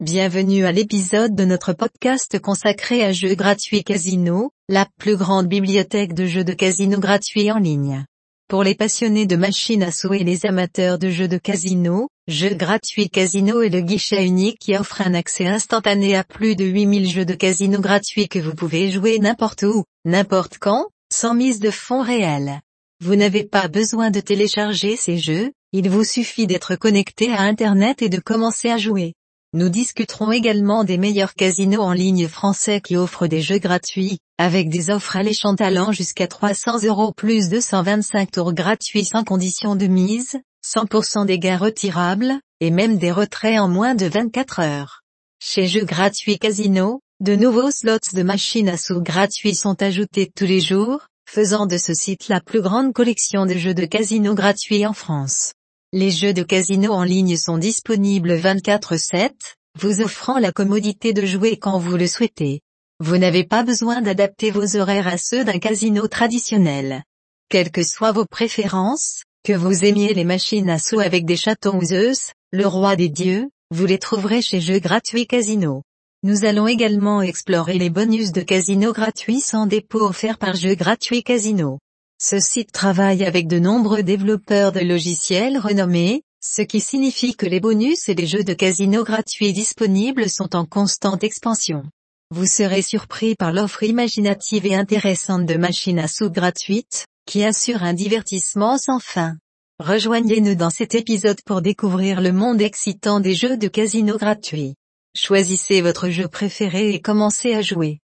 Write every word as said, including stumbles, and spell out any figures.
Bienvenue à l'épisode de notre podcast consacré à jeux gratuits Casino, la plus grande bibliothèque de jeux de casino gratuits en ligne. Pour les passionnés de machines à sous et les amateurs de jeux de casino, Jeux gratuits Casino est le guichet unique qui offre un accès instantané à plus de huit mille jeux de casino gratuits que vous pouvez jouer n'importe où, n'importe quand, sans mise de fonds réels. Vous n'avez pas besoin de télécharger ces jeux, il vous suffit d'être connecté à Internet et de commencer à jouer. Nous discuterons également des meilleurs casinos en ligne français qui offrent des jeux gratuits, avec des offres alléchantes allant jusqu'à trois cents euros plus deux cent vingt-cinq tours gratuits sans condition de mise, cent pour cent des gains retirables, et même des retraits en moins de vingt-quatre heures. Chez Jeux gratuits Casino, de nouveaux slots de machines à sous gratuits sont ajoutés tous les jours, faisant de ce site la plus grande collection de jeux de casino gratuits en France. Les jeux de casino en ligne sont disponibles vingt-quatre sept, vous offrant la commodité de jouer quand vous le souhaitez. Vous n'avez pas besoin d'adapter vos horaires à ceux d'un casino traditionnel. Quelles que soient vos préférences, que vous aimiez les machines à sous avec des chatons ou Zeus, le roi des dieux, vous les trouverez chez Jeux gratuits Casino. Nous allons également explorer les bonus de casino gratuits sans dépôt offerts par Jeux gratuits Casino. Ce site travaille avec de nombreux développeurs de logiciels renommés, ce qui signifie que les bonus et les jeux de casino gratuits disponibles sont en constante expansion. Vous serez surpris par l'offre imaginative et intéressante de machines à sous gratuites, qui assurent un divertissement sans fin. Rejoignez-nous dans cet épisode pour découvrir le monde excitant des jeux de casino gratuits. Choisissez votre jeu préféré et commencez à jouer.